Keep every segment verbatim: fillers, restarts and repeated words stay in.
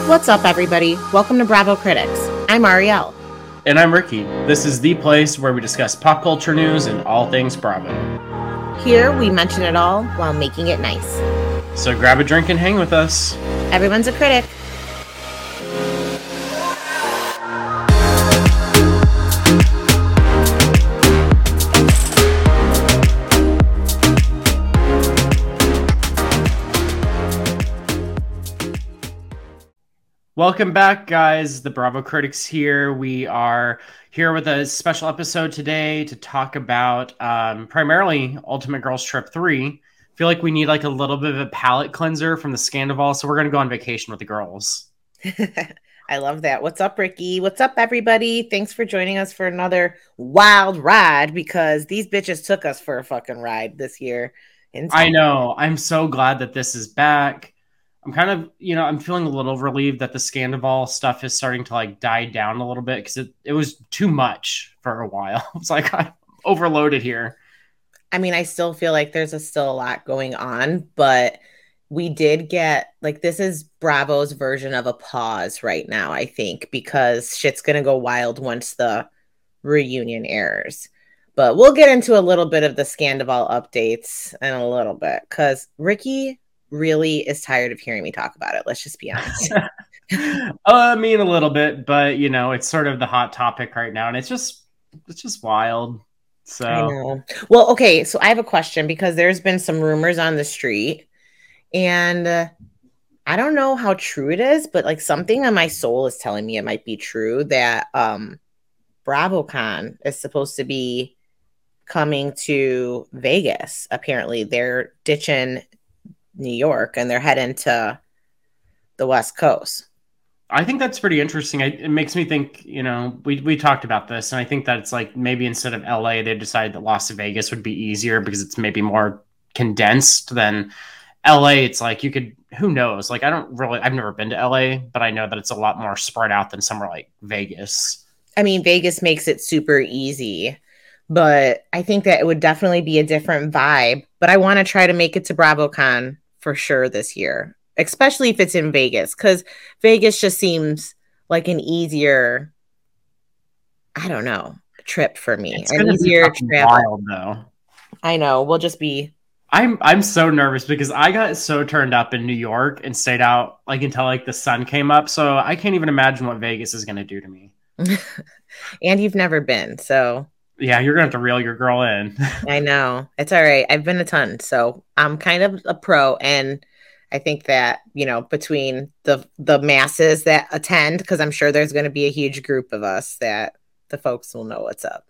What's up, everybody? Welcome to Bravo Critics. I'm Ariel. And I'm Ricky. This is the place where we discuss pop culture news and all things Bravo. Here, we mention it all while making it nice. So grab a drink and hang with us. Everyone's a critic. Welcome back, guys. The Bravo Critics here. We are here with a special episode today to talk about um, primarily Ultimate Girls Trip three. I feel like we need like a little bit of a palate cleanser from the Scandival, so we're going to go on vacation with the girls. I love that. What's up, Ricky? What's up, everybody? Thanks for joining us for another wild ride, because these bitches took us for a fucking ride this year. I know. I'm so glad that this is back. I'm kind of, you know, I'm feeling a little relieved that the Scandival stuff is starting to like die down a little bit, because it, it was too much for a while. It's like I'm overloaded here. I mean, I still feel like there's a, still a lot going on, but we did get, like, this is Bravo's version of a pause right now, I think, because shit's going to go wild once the reunion airs. But we'll get into a little bit of the Scandival updates in a little bit, because Ricky really is tired of hearing me talk about it. Let's just be honest. uh, I mean, a little bit, but you know, it's sort of the hot topic right now, and it's just, it's just wild. So, I know. Well, okay, so I have a question, because there's been some rumors on the street, and uh, I don't know how true it is, but like something on my soul is telling me it might be true that um, BravoCon is supposed to be coming to Vegas. Apparently, they're ditching New York and they're heading to the West Coast. I think that's pretty interesting. I, it makes me think, you know, we, we talked about this, and I think that it's like maybe instead of L A, they decided that Las Vegas would be easier because it's maybe more condensed than L A. It's like you could, who knows? Like, I don't really, I've never been to L A, but I know that it's a lot more spread out than somewhere like Vegas. I mean, Vegas makes it super easy, but I think that it would definitely be a different vibe. But I want to try to make it to BravoCon for sure this year, especially if it's in Vegas, because Vegas just seems like an easier, I don't know, trip for me. It's an easier travel. Wild, though. I know. We'll just be. I'm I'm so nervous because I got so turned up in New York and stayed out like until like the sun came up. So I can't even imagine what Vegas is going to do to me. And you've never been, so. Yeah, you're going to have to reel your girl in. I know. It's all right. I've been a ton, so I'm kind of a pro, and I think that, you know, between the the masses that attend, because I'm sure there's going to be a huge group of us, that the folks will know what's up.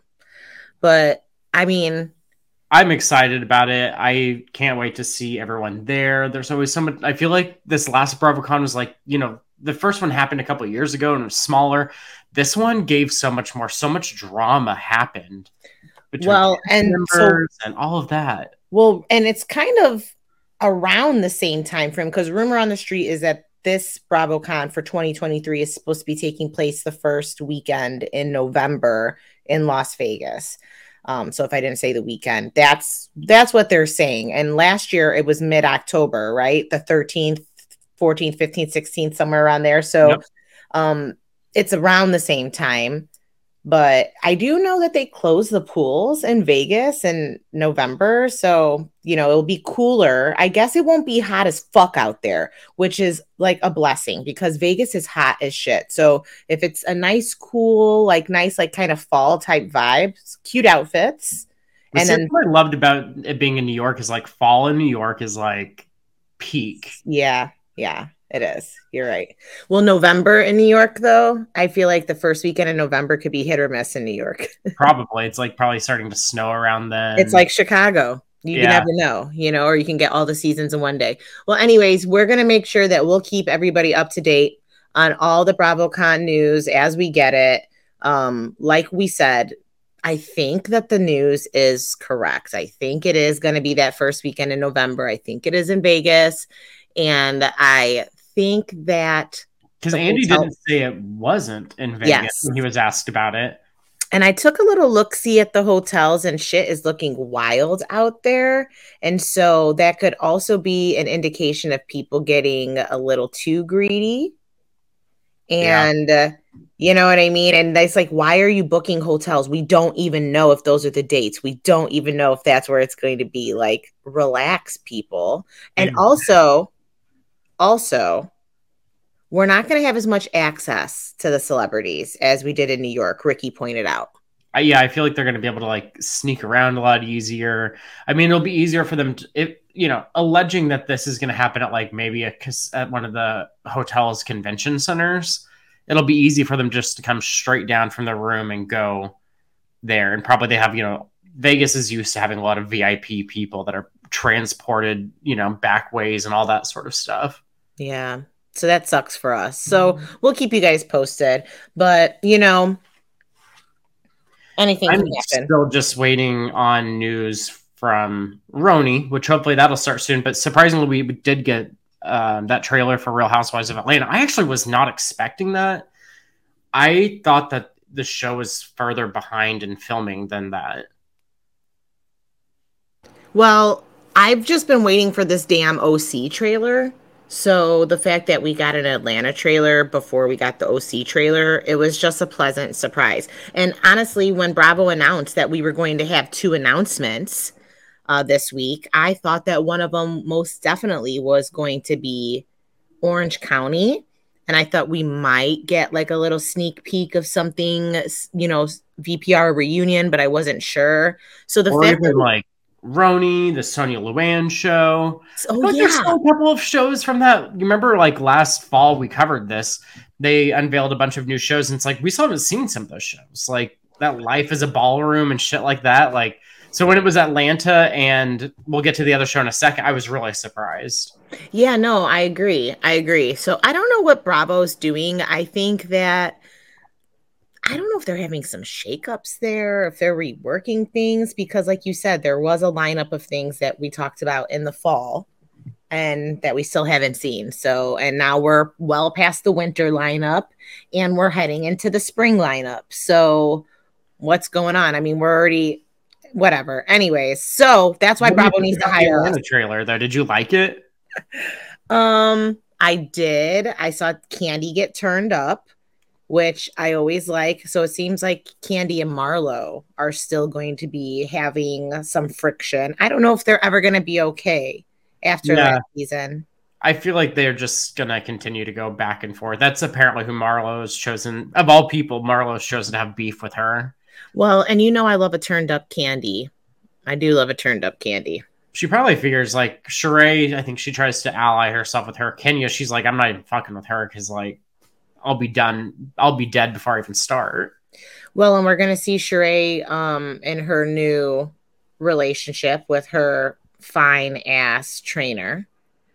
But, I mean... I'm excited about it. I can't wait to see everyone there. There's always someone... I feel like this last BravoCon was like, you know, the first one happened a couple of years ago and it was smaller. This one gave so much more, so much drama happened between well, and members so, and all of that. Well, and it's kind of around the same time frame, because rumor on the street is that this BravoCon for twenty twenty-three is supposed to be taking place the first weekend in November in Las Vegas. Um, so if I didn't say the weekend, that's that's what they're saying. And last year it was mid-October, right? The thirteenth, fourteenth, fifteenth, sixteenth, somewhere around there. So yep. um, it's around the same time. But I do know that they close the pools in Vegas in November. So, you know, it'll be cooler. I guess it won't be hot as fuck out there, which is like a blessing, because Vegas is hot as shit. So if it's a nice, cool, like nice, like kind of fall type vibes, cute outfits. The and then what I loved about it being in New York is like fall in New York is like peak. Yeah. Yeah. It is. You're right. Well, November in New York, though, I feel like the first weekend in November could be hit or miss in New York. Probably. It's like probably starting to snow around then. It's like Chicago. You yeah. never know, you know, or you can get all the seasons in one day. Well, anyways, we're going to make sure that we'll keep everybody up to date on all the BravoCon news as we get it. Um, like we said, I think that the news is correct. I think it is going to be that first weekend in November. I think it is in Vegas. And I think that because Andy hotel... didn't say it wasn't in Vegas yes. when he was asked about it. And I took a little look-see at the hotels, and shit is looking wild out there. And so that could also be an indication of people getting a little too greedy. Yeah. And uh, you know what I mean? And it's like, why are you booking hotels? We don't even know if those are the dates. We don't even know if that's where it's going to be. Like, relax, people. And I, also, also, we're not going to have as much access to the celebrities as we did in New York, Ricky pointed out. I, yeah, I feel like they're going to be able to like sneak around a lot easier. I mean, it'll be easier for them to, if you know, alleging that this is going to happen at like maybe a at one of the hotel's convention centers. It'll be easy for them just to come straight down from their room and go there. And probably they have, you know, Vegas is used to having a lot of V I P people that are transported, you know, back ways and all that sort of stuff. Yeah. So that sucks for us. So we'll keep you guys posted. But, you know, anything can I'm happen. still just waiting on news from Roni, which hopefully that'll start soon. But surprisingly, we did get um, that trailer for Real Housewives of Atlanta. I actually was not expecting that. I thought that the show was further behind in filming than that. Well, I've just been waiting for this damn O C trailer. So the fact that we got an Atlanta trailer before we got the O C trailer, it was just a pleasant surprise. And honestly, when Bravo announced that we were going to have two announcements uh, this week, I thought that one of them most definitely was going to be Orange County. And I thought we might get like a little sneak peek of something, you know, V P R reunion, but I wasn't sure. So the Or fact even that, like Roni, the Sonia Luann show. I oh feel like there's yeah, still a couple of shows from that. You remember, like last fall, we covered this. They unveiled a bunch of new shows, and it's like we still haven't seen some of those shows, like that Life is a Ballroom and shit like that. Like, so when it was Atlanta, and we'll get to the other show in a second, I was really surprised. yeah, no, I agree. I agree. So I don't know what Bravo's doing. I think that I don't know if they're having some shakeups there, if they're reworking things, because like you said, there was a lineup of things that we talked about in the fall and that we still haven't seen. So, and now we're well past the winter lineup and we're heading into the spring lineup. So, what's going on? I mean, we're already whatever. Anyways, so that's why What do you Bravo think needs to about the hire us. Atlanta trailer, though? Did you like it? Um, I did. I saw Candy get turned up, which I always like. So it seems like Candy and Marlo are still going to be having some friction. I don't know if they're ever going to be okay after Yeah, last season. I feel like they're just gonna continue to go back and forth. That's apparently who Marlo has chosen. Of all people, Marlo's chosen to have beef with her. Well, and you know I love a turned up Candy. I do love a turned up Candy. She probably figures like Sheree, I think she tries to ally herself with her. Kenya, she's like, I'm not even fucking with her because like I'll be done. I'll be dead before I even start. Well, and we're going to see Sheree um, in her new relationship with her fine ass trainer.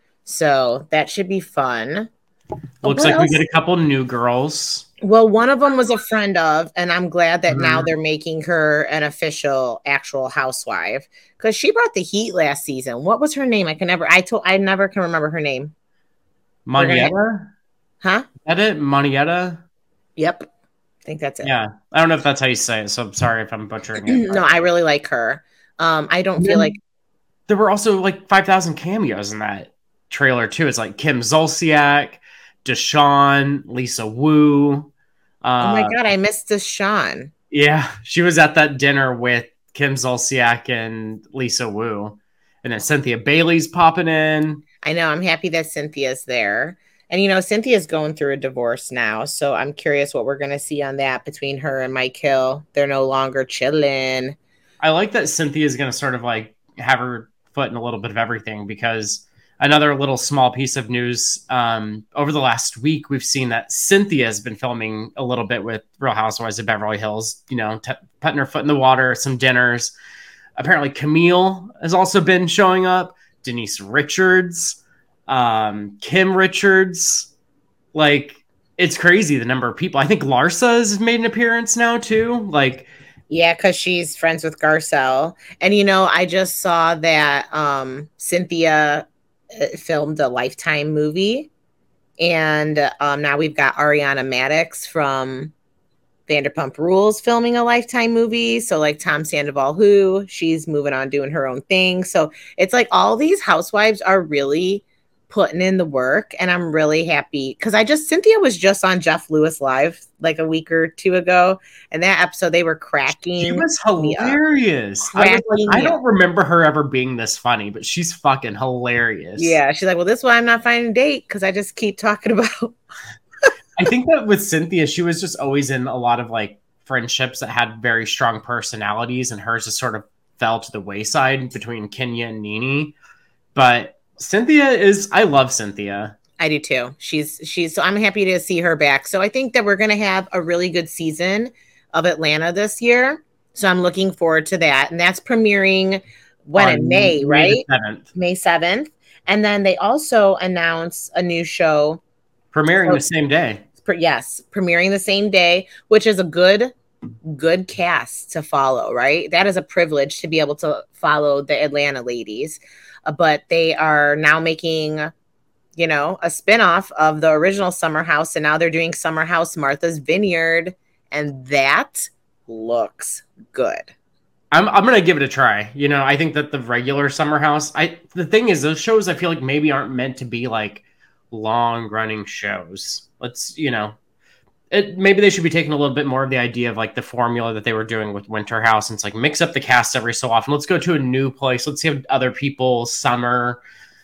So that should be fun. Looks What like we else? get a couple new girls. Well, one of them was a friend of, and I'm glad that now Mhm. they're making her an official, actual housewife because she brought the heat last season. What was her name? I can never. I told. I never can remember her name. We're gonna. Manietta? Huh? Is that it? Manietta? Yep. I think that's it. Yeah. I don't know if that's how you say it, so I'm sorry if I'm butchering it. No, I really like her. Um, I don't feel like. But there were also like five thousand cameos in that trailer too. It's like Kim Zolciak, Deshaun, Lisa Wu. Oh my Uh, god, I missed this Sean. yeah, she was at that dinner with Kim Zolciak and Lisa Wu, and then Cynthia Bailey's popping in. I know. I'm happy that Cynthia's there. And you know, Cynthia's going through a divorce now, so I'm curious what we're gonna see on that between her and Mike Hill. They're no longer chilling. I like that Cynthia is going to sort of like have her foot in a little bit of everything because another little small piece of news um, over the last week, we've seen that Cynthia has been filming a little bit with Real Housewives of Beverly Hills, you know, t- putting her foot in the water, some dinners. Apparently, Camille has also been showing up, Denise Richards, um, Kim Richards. Like, it's crazy the number of people. I think Larsa has made an appearance now, too. Like, Yeah, because she's friends with Garcelle. And you know, I just saw that um Cynthia uh, filmed a Lifetime movie. And um now we've got Ariana Maddox from Vanderpump Rules filming a Lifetime movie. So like Tom Sandoval, who she's moving on doing her own thing. So it's like all these housewives are really putting in the work, and I'm really happy because I just Cynthia was just on Jeff Lewis Live like a week or two ago, and that episode they were She cracking was me up, hilarious. I was like, cracking I me don't up. remember her ever being this funny, but she's fucking hilarious. Yeah, she's like, well, this is why I'm not finding a date because I just keep talking about. I think that with Cynthia, she was just always in a lot of like friendships that had very strong personalities, and hers just sort of fell to the wayside between Kenya and Nene. But Cynthia is, I love Cynthia. I do too. She's she's so I'm happy to see her back. So I think that we're gonna have a really good season of Atlanta this year. So I'm looking forward to that. And that's premiering when in May, May the right? seventh. May seventh. And then they also announce a new show. Premiering the same day. Yes, premiering the same day, which is a good good cast to follow, right? That is a privilege to be able to follow the Atlanta ladies. Uh, but they are now making, you know, a spinoff of the original Summer House, and now they're doing Summer House Martha's Vineyard, and that looks good. I'm I'm gonna give it a try. You know, I think that the regular Summer House, I the thing is, those shows I feel like maybe aren't meant to be like long running shows. Let's, you know, it maybe they should be taking a little bit more of the idea of like the formula that they were doing with Winter House, and it's like mix up the cast every so often. Let's go to a new place. Let's see other people summer.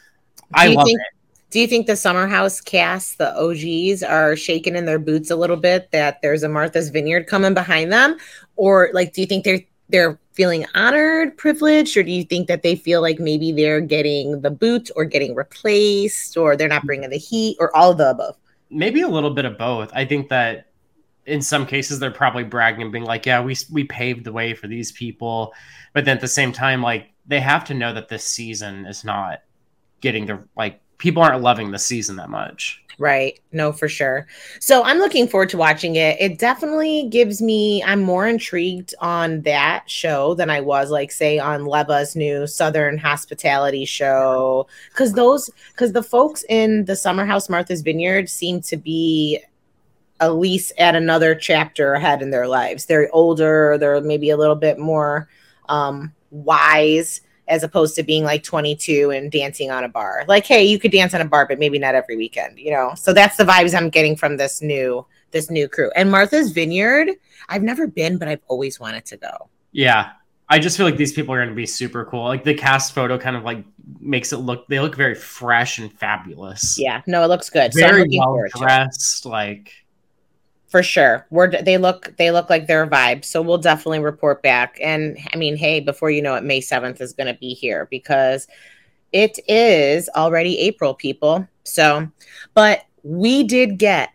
I love think, it. Do you think the Summer House cast, the O Gs, are shaking in their boots a little bit that there's a Martha's Vineyard coming behind them? Or like, do you think they're they're feeling honored, privileged, or do you think that they feel like maybe they're getting the boot or getting replaced, or they're not bringing the heat, or all of the above? Maybe a little bit of both. I think that in some cases they're probably bragging and being like, yeah, we we paved the way for these people. But then at the same time, like, they have to know that this season is not getting the, like, people aren't loving the season that much. Right. No, for sure. So I'm looking forward to watching it. It definitely gives me, I'm more intrigued on that show than I was, like, say, on Leva's new Southern Hospitality show. Because those, because the folks in the Summer House Martha's Vineyard seem to be at least at another chapter ahead in their lives. They're older, they're maybe a little bit more um, wise, as opposed to being like twenty-two and dancing on a bar. Like, hey, you could dance on a bar, but maybe not every weekend, you know? So that's the vibes I'm getting from this new, this new crew. And Martha's Vineyard, I've never been, but I've always wanted to go. Yeah. I just feel like these people are going to be super cool. Like, the cast photo kind of like makes it look, they look very fresh and fabulous. Yeah, no, it looks good. Very so well dressed. Like, for sure. We're they look they look like their vibe. So we'll definitely report back. And I mean, hey, before you know it, May seventh is going to be here because it is already April, people. So, but we did get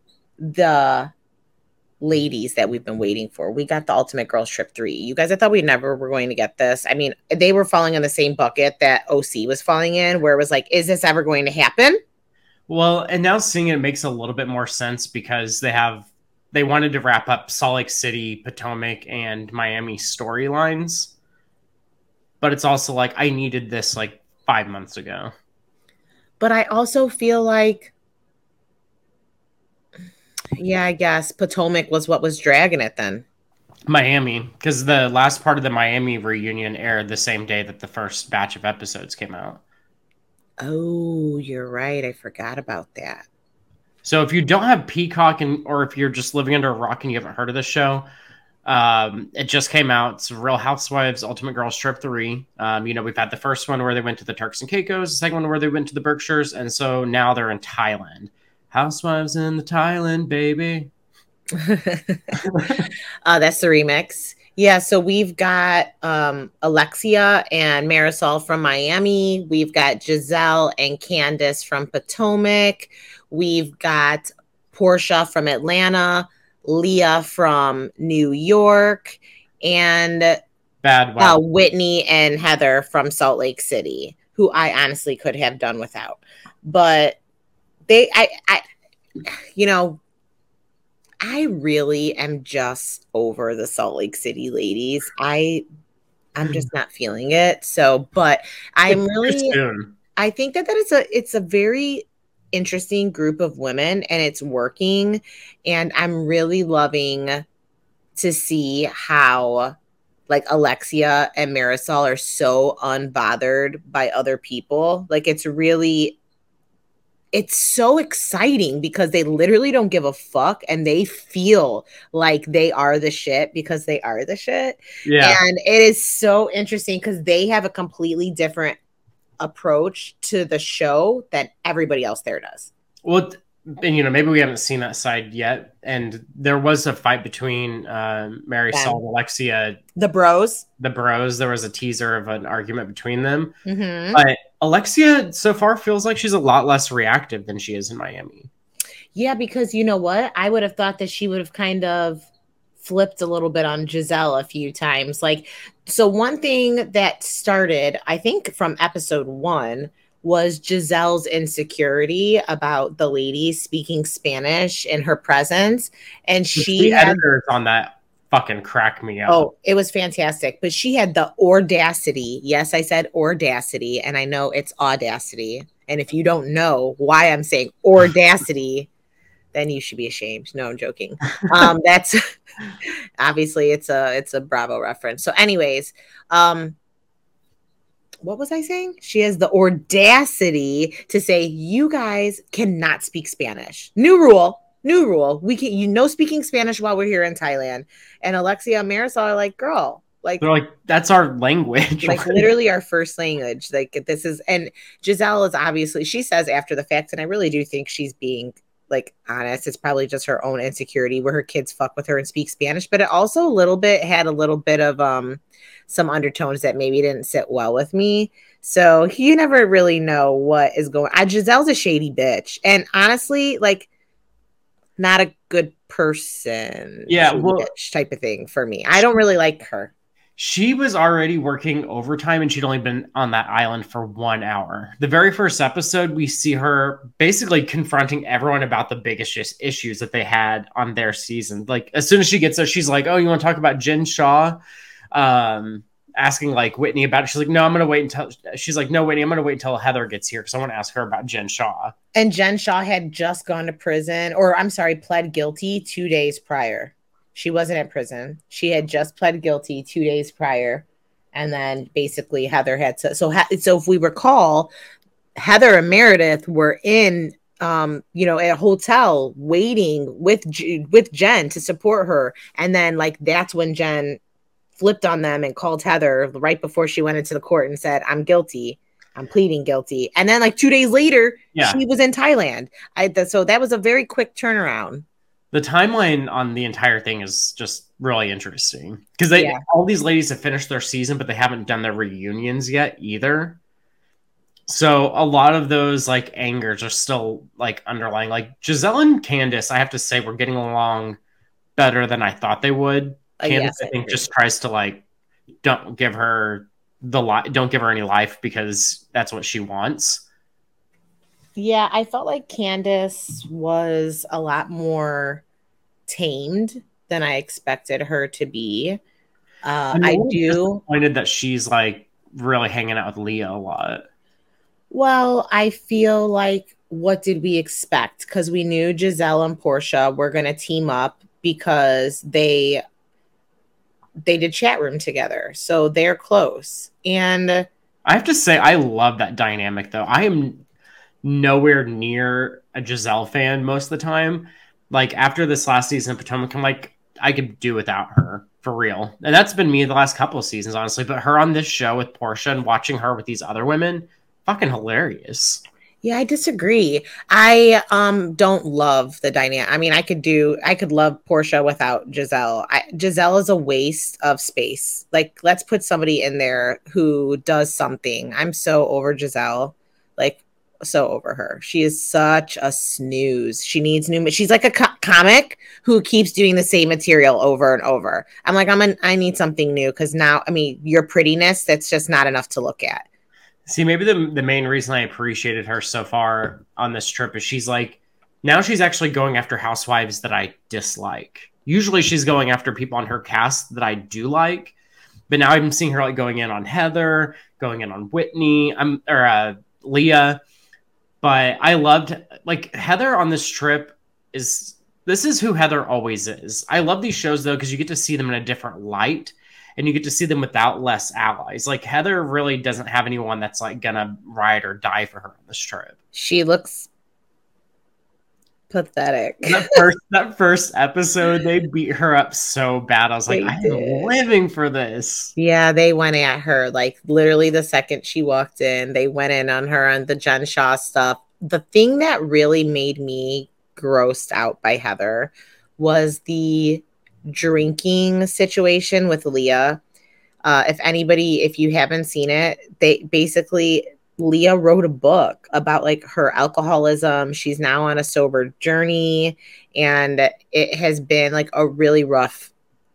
the ladies that we've been waiting for. We got the Ultimate Girls Trip three. You guys, I thought we never were going to get this. I mean, they were falling in the same bucket that O C was falling in, where it was like, is this ever going to happen? Well, and now seeing it makes a little bit more sense because they have they wanted to wrap up Salt Lake City, Potomac, and Miami storylines. But it's also like, I needed this like five months ago. But I also feel like, yeah, I guess Potomac was what was dragging it then. Miami, because the last part of the Miami reunion aired the same day that the first batch of episodes came out. Oh, you're right. I forgot about that. So if you don't have Peacock, and or if you're just living under a rock and you haven't heard of this show, um, it just came out. It's Real Housewives Ultimate Girls Trip three. Um, you know, we've had the first one where they went to the Turks and Caicos, the second one where they went to the Berkshires, and so now they're in Thailand. Housewives in the Thailand, baby. uh, that's the remix. Yeah, so we've got um, Alexia and Marisol from Miami. We've got Giselle and Candace from Potomac. We've got Portia from Atlanta, Leah from New York, and Bad wow. uh, Whitney and Heather from Salt Lake City, who I honestly could have done without. But they, I, I, you know, I really am just over the Salt Lake City ladies. I I'm just not feeling it. So, but I'm really I think that that is a it's a very interesting group of women and it's working, and I'm really loving to see how like Alexia and Marisol are so unbothered by other people. Like, it's really it's so exciting because they literally don't give a fuck and they feel like they are the shit because they are the shit. Yeah. And it is so interesting because they have a completely different approach to the show that everybody else there does. Well, and you know, maybe we haven't seen that side yet. And there was a fight between uh, Mary Them. Salt and Alexia, The bros. the bros. There was a teaser of an argument between them. Mm-hmm. But Alexia so far feels like she's a lot less reactive than she is in Miami. Yeah, because you know what? I would have thought that she would have kind of flipped a little bit on Giselle a few times. Like, so one thing that started, I think, from episode one was Giselle's insecurity about the ladies speaking Spanish in her presence. And she The had, editors on that fucking crack me up. oh, it was fantastic. But she had the audacity. Yes, I said audacity, and I know it's audacity. And if you don't know why I'm saying audacity, then you should be ashamed. No, I'm joking. Um, that's obviously it's a it's a Bravo reference. So, anyways, um, what was I saying? She has the audacity to say, "You guys cannot speak Spanish. New rule, new rule. We can you know speaking Spanish while we're here in Thailand." And Alexia and Marisol are like, "Girl, like, They're like, that's our language. like literally our first language. Like this is." And Giselle is obviously, she says after the fact, and I really do think she's being like honest. It's probably just her own insecurity where her kids fuck with her and speak Spanish, but it also a little bit had a little bit of um some undertones that maybe didn't sit well with me. So you never really know what is going on. Giselle's a shady bitch, and honestly, like, not a good person. Yeah, shady well, bitch type of thing for me. I don't really like her. she was already working overtime and she'd only been on that island for one hour. The very first episode, we see her basically confronting everyone about the biggest issues that they had on their season. Like, as soon as she gets there, she's like, "Oh, you want to talk about Jen Shaw?" Um, asking like Whitney about it. She's like, "No, I'm going to wait until," she's like, "No, Whitney, I'm going to wait until Heather gets here because I want to ask her about Jen Shaw." And Jen Shaw had just gone to prison, or I'm sorry, pled guilty two days prior. She wasn't in prison. She had just pled guilty two days prior. And then basically Heather had to, so, so if we recall, Heather and Meredith were in, um, you know, at a hotel waiting with, with Jen to support her. And then like, that's when Jen flipped on them and called Heather right before she went into the court and said, "I'm guilty. I'm pleading guilty." And then like two days later, yeah. she was in Thailand. I, so that was a very quick turnaround. The timeline on the entire thing is just really interesting because they yeah. all these ladies have finished their season, but they haven't done their reunions yet either. So a lot of those like angers are still like underlying. Like Giselle and Candace, I have to say, we're getting along better than I thought they would. Uh, Candace, yes, I think, just tries to like don't give her the li- don't give her any life because that's what she wants. Yeah, I felt like Candace was a lot more tamed than I expected her to be. Uh, I do disappointed that she's like really hanging out with Leah a lot. Well, I feel like, what did we expect? Because we knew Giselle and Portia were going to team up because they they did chat room together, so they're close. And I have to say, I love that dynamic, though. I am nowhere near a Giselle fan most of the time. Like after this last season of Potomac, I'm like, I could do without her for real. And that's been me the last couple of seasons, honestly. But her on this show with Portia and watching her with these other women, fucking hilarious. Yeah, I disagree. I um don't love the dynamic. I mean, I could do, I could love Portia without Giselle. I, Giselle is a waste of space. Like, let's put somebody in there who does something. I'm so over Giselle. Like, so over her. She is such a snooze. She needs new. She's like a co- comic who keeps doing the same material over and over. I'm like, I'm an, I need something new because now, I mean, your prettiness, that's just not enough to look at. See, maybe the the main reason I appreciated her so far on this trip is she's like, now she's actually going after housewives that I dislike. Usually she's going after people on her cast that I do like, but now I'm seeing her like going in on Heather, going in on Whitney, I'm or uh, Leah. But I loved, like, Heather on this trip is, this is who Heather always is. I love these shows, though, because you get to see them in a different light, and you get to see them without less allies. Like, Heather really doesn't have anyone that's, like, gonna ride or die for her on this trip. She looks Pathetic. That first that first episode, they beat her up so bad. I was like, They I am did. living for this. Yeah, they went at her like literally the second she walked in. They went in on her on the Jen Shaw stuff. The thing that really made me grossed out by Heather was the drinking situation with Leah. Uh, if anybody, if you haven't seen it, they basically Leah wrote a book about like her alcoholism. She's now on a sober journey, and it has been like a really rough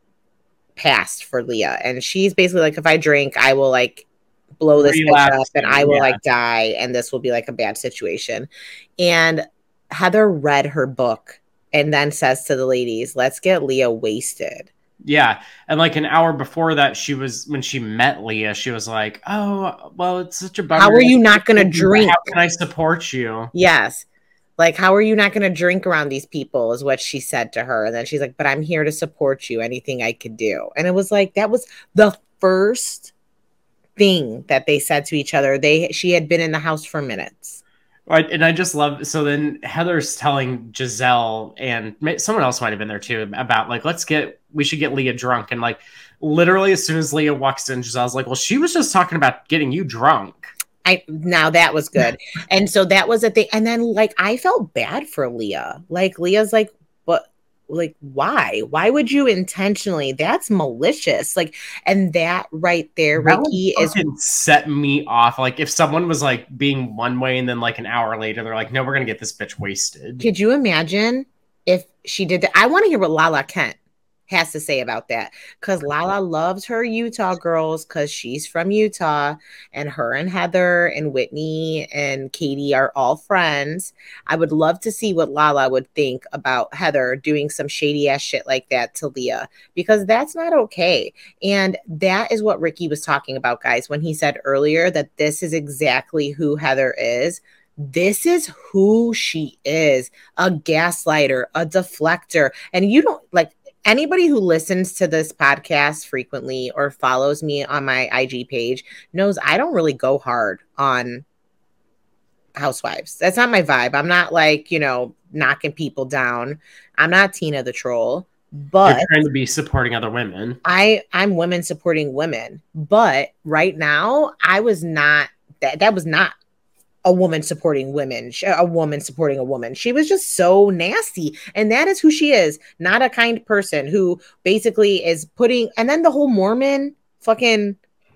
past for Leah. And she's basically like, if I drink, I will like blow this bitch up and I will yeah. like die, and this will be like a bad situation. And Heather read her book and then says to the ladies, let's get Leah wasted. Yeah. And like an hour before that, she was, when she met Leah, she was like, oh, well, it's such a bummer. How are you not going to drink? How can I support you? Yes. Like, how are you not going to drink around these people is what she said to her. And then she's like, but I'm here to support you. Anything I could do. And it was like, that was the first thing that they said to each other. They, she had been in the house for minutes. Right, and I just love, so then Heather's telling Giselle, and someone else might have been there too, about like, let's get, we should get Leah drunk. And like, literally as soon as Leah walks in, Giselle's like, well, she was just talking about getting you drunk. I, now that was good. And so that was a thing. And then like, I felt bad for Leah. Like Leah's like, but like, why, why would you intentionally, that's malicious. Like, and that right there, that Ricky, is set me off. Like if someone was like being one way and then like an hour later, they're like, no, we're going to get this bitch wasted. Could you imagine if she did that? I want to hear what Lala Kent has to say about that, because Lala loves her Utah girls because she's from Utah, and her and Heather and Whitney and Katie are all friends. I would love to see what Lala would think about Heather doing some shady ass shit like that to Leah, because that's not okay. And that is what Ricky was talking about, guys, when he said earlier that this is exactly who Heather is. This is who she is, a gaslighter, a deflector. And you don't like, anybody who listens to this podcast frequently or follows me on my I G page knows I don't really go hard on housewives. That's not my vibe. I'm not like, you know, knocking people down. I'm not Tina the troll, but you're trying to be supporting other women. I I'm women supporting women. But right now, I was not that that was not a woman supporting women, a woman supporting a woman. She was just so nasty. And that is who she is. Not a kind person who basically is putting, and then the whole Mormon fucking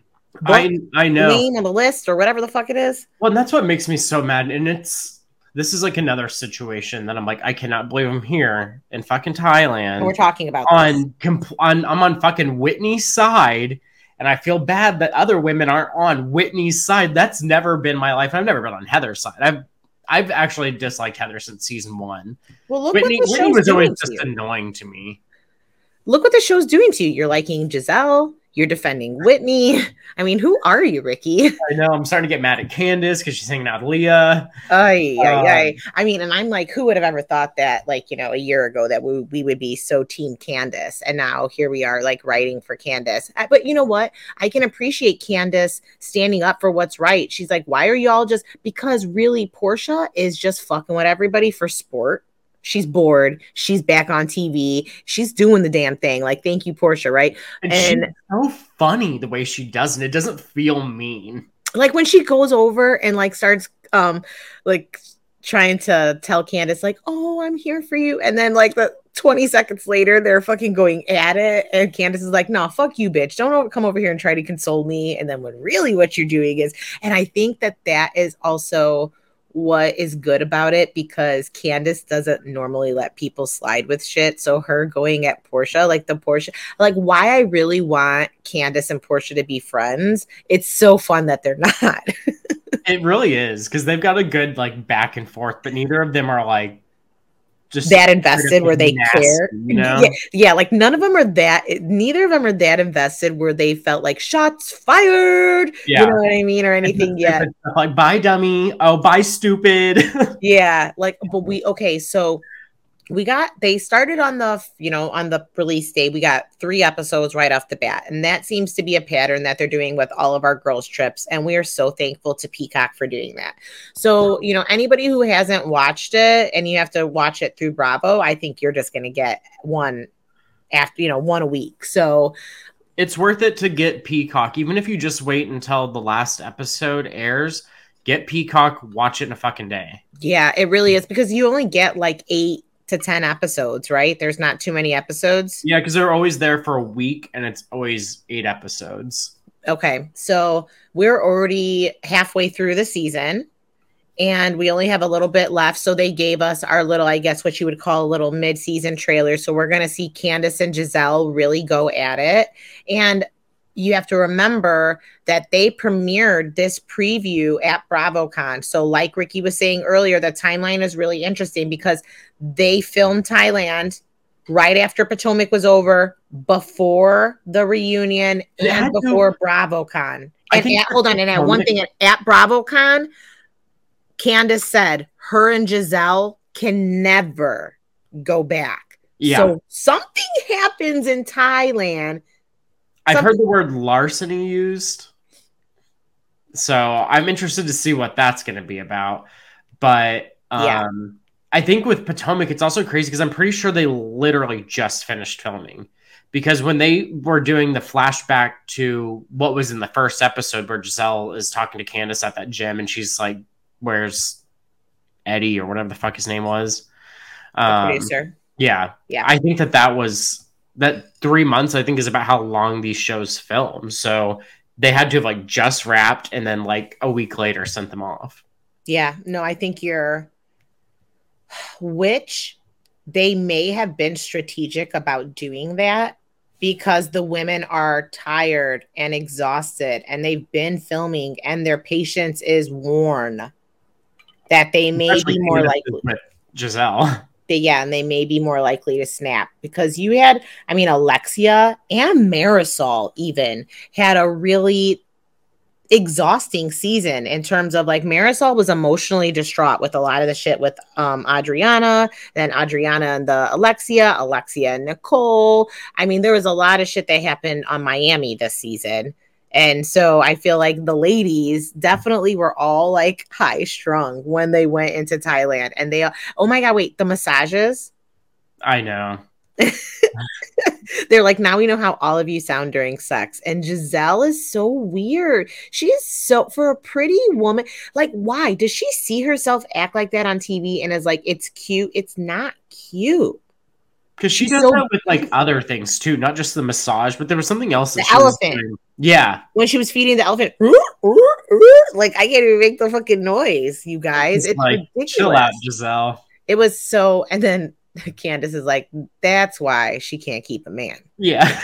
I, I know name on the list or whatever the fuck it is. Well, and that's what makes me so mad. And it's, this is like another situation that I'm like, I cannot believe I'm here in fucking Thailand. And we're talking about on, comp- on, I'm on fucking Whitney's side. And I feel bad that other women aren't on Whitney's side. That's never been my life. I've never been on Heather's side. I've I've actually disliked Heather since season one. Well, look Whitney, what the Whitney was always just you. annoying to me. Look what the show's doing to you. You're liking Giselle. You're defending Whitney. I mean, who are you, Ricky? I know. I'm starting to get mad at Candace because she's hanging out with Leah. Ay, ay, um, ay. I mean, and I'm like, who would have ever thought that, like, you know, a year ago that we, we would be so team Candace. And now here we are, like, writing for Candace. But you know what? I can appreciate Candace standing up for what's right. She's like, why are y'all just, because really Portia is just fucking with everybody for sport. She's bored. She's back on T V. She's doing the damn thing. Like, thank you, Portia, right? And, and she's so funny the way she does it. It doesn't feel mean. Like when she goes over and like starts um like trying to tell Candace, like, oh, I'm here for you. And then like the twenty seconds later, they're fucking going at it. And Candace is like, no, fuck you, bitch. Don't come over here and try to console me. And then when really what you're doing is, and I think that that is also what is good about it, because Candace doesn't normally let people slide with shit. So her going at Portia, like the Portia, like why I really want Candace and Portia to be friends. It's so fun that they're not. It really is, because they've got a good like back and forth, but neither of them are like just that invested where they nasty, care. You know? Yeah, yeah, like none of them are that, neither of them are that invested where they felt like shots fired. Yeah. You know what I mean? Or anything yet. Like, bye, dummy. Oh, bye, stupid. Yeah. Like, but we, okay, so we got they started on the you know on the release day. We got three episodes right off the bat, and that seems to be a pattern that they're doing with all of our girls trips, and we are so thankful to Peacock for doing that. So you know anybody who hasn't watched it and you have to watch it through Bravo, I think you're just going to get one after you know one a week. So it's worth it to get Peacock, even if you just wait until the last episode airs. Get Peacock, watch it in a fucking day. Yeah, it really is, because you only get like eight to ten episodes, right? There's not too many episodes. Yeah, because they're always there for a week, and it's always eight episodes. Okay, so we're already halfway through the season, and we only have a little bit left. So they gave us our little, I guess what you would call a little mid-season trailer. So we're going to see Candace and Giselle really go at it. And you have to remember that they premiered this preview at BravoCon. So like Ricky was saying earlier, the timeline is really interesting because they filmed Thailand right after Potomac was over, before the reunion, and before to, BravoCon. And at, hold on, and at one thing, at, at BravoCon, Candace said her and Giselle can never go back. Yeah. So something happens in Thailand. I've heard the word larceny used. So I'm interested to see what that's going to be about. But um, yeah. I think with Potomac, it's also crazy because I'm pretty sure they literally just finished filming. Because when they were doing the flashback to what was in the first episode where Giselle is talking to Candace at that gym and she's like, where's Eddie or whatever the fuck his name was? Um, the producer. Yeah. Yeah. I think that that was... that three months, I think, is about how long these shows film. So they had to have like just wrapped and then like a week later sent them off. Yeah, no, I think you're, which they may have been strategic about doing that because the women are tired and exhausted and they've been filming and their patience is worn, that they may Especially be more likely. With Giselle. Yeah, and they may be more likely to snap because you had, I mean, Alexia and Marisol even had a really exhausting season in terms of like Marisol was emotionally distraught with a lot of the shit with um Adriana, then Adriana and the Alexia, Alexia and Nicole. I mean, there was a lot of shit that happened on Miami this season. And so I feel like the ladies definitely were all like high strung when they went into Thailand. And they, oh my God, wait, the massages? I know. They're like, now we know how all of you sound during sex. And Giselle is so weird. She is so, for a pretty woman, like, why? Does she see herself act like that on T V and is like, it's cute? It's not cute. Because she does so that with like other things too, not just the massage, but there was something else. The elephant. Yeah. When she was feeding the elephant, like I can't even make the fucking noise, you guys. It's, it's like, ridiculous. Chill out, Giselle. It was so, and then Candace is like, that's why she can't keep a man. Yeah.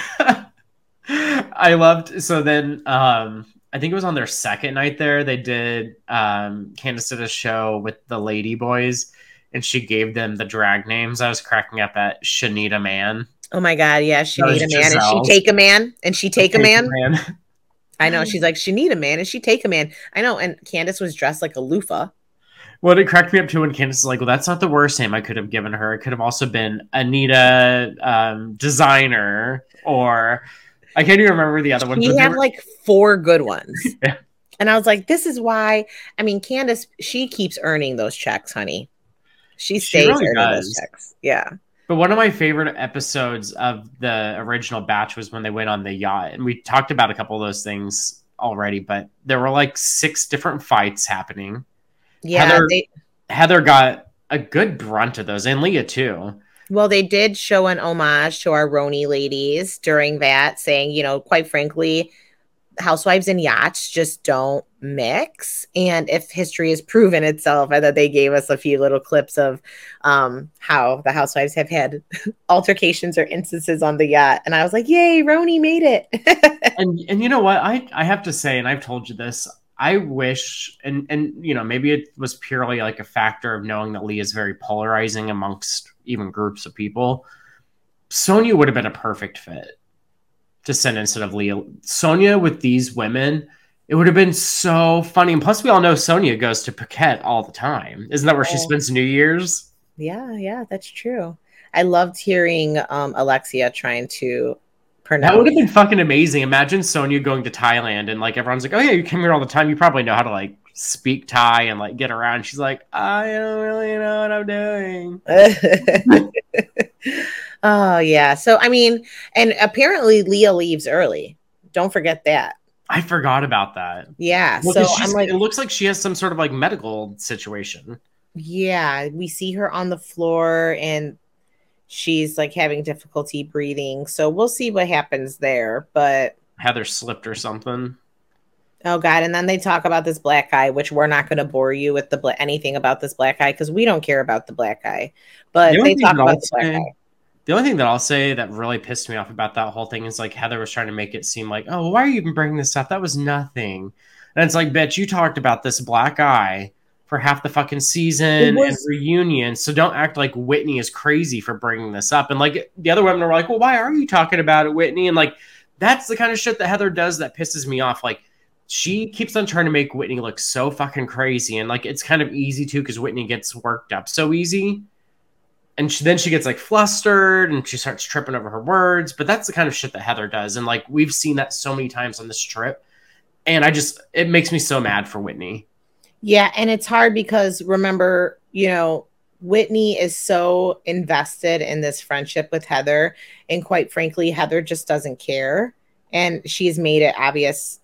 I loved, so then um, I think it was on their second night there, they did, um, Candace did a show with the Lady Boys. And she gave them the drag names. I was cracking up at Shanita Man. Oh my God, yeah, Shanita Man. And she take a man. And she take, take a man. A man. I know. She's like, Shanita Man. And she take a man. I know. And Candace was dressed like a loofah. Well, it cracked me up too when Candace is like, well, that's not the worst name I could have given her. It could have also been Anita um, Designer, or I can't even remember the other one. She had were... like four good ones. Yeah. And I was like, this is why, I mean, Candace, she keeps earning those checks, honey. She stays she really earning those checks. Yeah. But one of my favorite episodes of the original batch was when they went on the yacht. And we talked about a couple of those things already, but there were like six different fights happening. Yeah. Heather, they... Heather got a good brunt of those, and Leah too. Well, they did show an homage to our Roni ladies during that, saying, you know, quite frankly, housewives and yachts just don't mix. And if history has proven itself, I thought they gave us a few little clips of um, how the housewives have had altercations or instances on the yacht. And I was like, yay, Roni made it. and and you know what? I, I have to say, and I've told you this, I wish, and, and, you know, maybe it was purely like a factor of knowing that Leah is very polarizing amongst even groups of people. Sonia would have been a perfect fit to send instead of Leah. Sonia with these women, it would have been so funny. And plus, we all know Sonia goes to Phuket all the time. Isn't that where oh. she spends New Year's? Yeah, yeah, that's true. I loved hearing um, Alexia trying to That would have pronounce. been fucking amazing. Imagine Sonia going to Thailand and like everyone's like, "Oh yeah, you come here all the time. You probably know how to like speak Thai and like get around." She's like, "I don't really know what I'm doing." Oh, yeah. So, I mean, and apparently Leah leaves early. Don't forget that. I forgot about that. Yeah. Well, So because I'm she's it like, looks like she has some sort of like medical situation. yeah, we see her on the floor and she's like having difficulty breathing. So we'll see what happens there. But Heather slipped or something. oh God. And then they talk about this black guy, which we're not going to bore you with the bla- anything about this black guy because we don't care about the black guy. The But only they thing talk that about I'll the black say guy. The only thing that I'll say that really pissed me off about that whole thing is like Heather was trying to make it seem like, oh, why are you even bringing this up? That was nothing. And it's like, bitch, you talked about this black eye for half the fucking It season and was reunion. So don't act like Whitney is crazy for bringing this up. And like the other women are like, well, why are you talking about it, Whitney? And like, that's the kind of shit that Heather does that pisses me off. Like, she keeps on trying to make Whitney look so fucking crazy. And like, it's kind of easy too because Whitney gets worked up so easy and she, then she gets like flustered and she starts tripping over her words. But that's the kind of shit that Heather does, and like we've seen that so many times on this trip. And I just it makes me so mad for Whitney. Yeah, and it's hard because remember, you know, Whitney is so invested in this friendship with Heather, and quite frankly, Heather just doesn't care, and she's made it obvious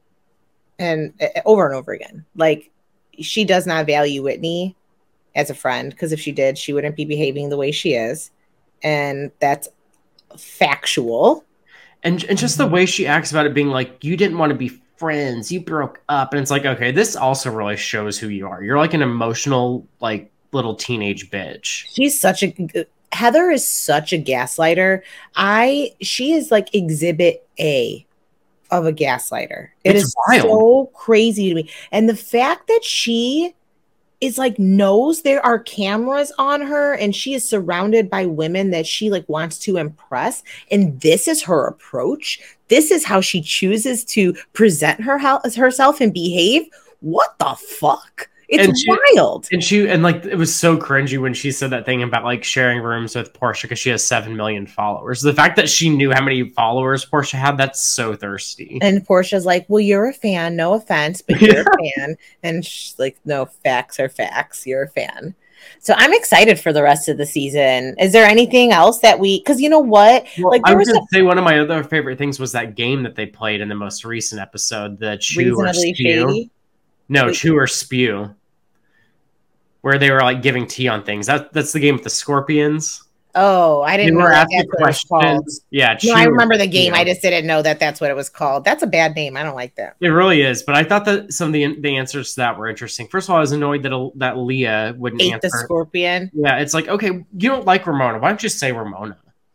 and uh, over and over again. Like she does not value Whitney as a friend because if she did, she wouldn't be behaving the way she is, and that's factual. And and just the way she acts about it being like you didn't want to be friends, you broke up, and it's like okay, this also really shows who you are. You're like an emotional like little teenage bitch. She's such a Heather is such a gaslighter. I she is like exhibit A of a gaslighter. It It's is wild. so crazy to me. And the fact that she is like knows there are cameras on her and she is surrounded by women that she like wants to impress and this is her approach. This is how she chooses to present her herself and behave. What the fuck? It's And she wild. and she and like it was so cringy when she said that thing about like sharing rooms with Portia because she has seven million followers. The fact that she knew how many followers Portia had, that's so thirsty. And Portia's like, well, you're a fan. No offense, but you're Yeah. a fan. And she's like, no, facts are facts. You're a fan. So I'm excited for the rest of the season. Is there anything else that we, because you know what? Well, Like, I there was was a gonna say one of my other favorite things was that game that they played in the most recent episode, the Chew or reasonably Spew. shady. No, Wait, Chew or Spew, where they were like giving tea on things. That that's the game with the scorpions. oh, I They didn't know were that asking that's what it was called. questions. Yeah, No, I Chew or remember the game. I Spew. just didn't know that that's what it was called. That's a bad name. I don't like that. It really is, but I thought that some of the the answers to that were interesting. First of all, I was annoyed that that Leah wouldn't Ate the answer. scorpion. Yeah, it's like okay, you don't like Ramona. Why don't you say Ramona?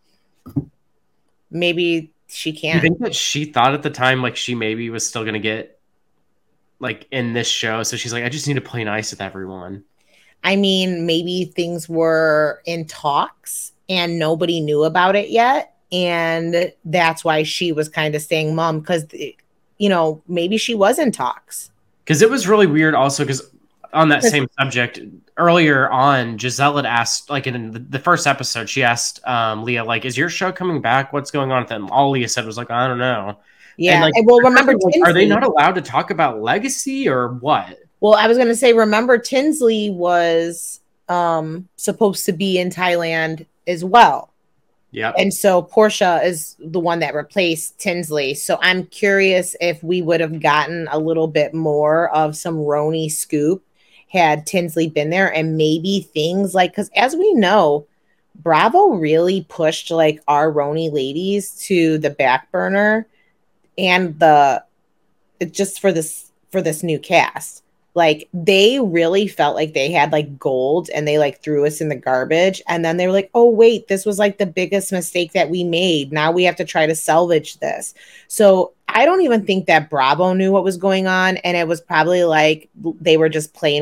Maybe she You can't. think that she thought at the time like she maybe was still gonna get like in this show, so she's like, I just need to play nice with everyone. I mean, maybe things were in talks and nobody knew about it yet. And that's why she was kind of staying mum because, you know, maybe she was in talks. Because it was really weird also because on that same subject earlier on Giselle had asked like in the, the first episode she asked um, Leah like is your show coming back, what's going on with it, and all Leah said was like I don't know. And Yeah. like And well, remember like, are they Tinsley. not allowed to talk about legacy or what? Well, I was going to say, remember Tinsley was um, supposed to be in Thailand as well. Yeah. And so Portia is the one that replaced Tinsley. So I'm curious if we would have gotten a little bit more of some Roni scoop had Tinsley been there and maybe things like, because as we know, Bravo really pushed like our Roni ladies to the back burner and the just for this for this new cast. Like they really felt like they had like gold and they like threw us in the garbage. And then they were like, oh, wait, this was like the biggest mistake that we made. Now we have to try to salvage this. So I don't even think that Bravo knew what was going on. And it was probably like they were just playing with